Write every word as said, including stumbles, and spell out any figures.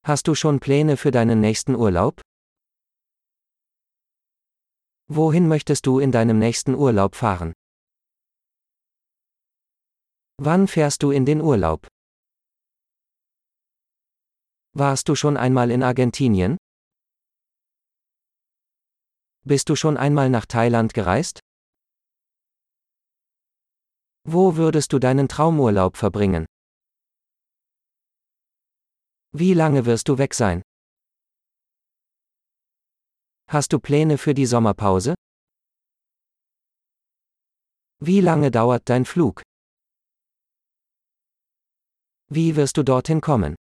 Hast du schon Pläne für deinen nächsten Urlaub? Wohin möchtest du in deinem nächsten Urlaub fahren? Wann fährst du in den Urlaub? Warst du schon einmal in Argentinien? Bist du schon einmal nach Thailand gereist? Wo würdest du deinen Traumurlaub verbringen? Wie lange wirst du weg sein? Hast du Pläne für die Sommerpause? Wie lange dauert dein Flug? Wie wirst du dorthin kommen?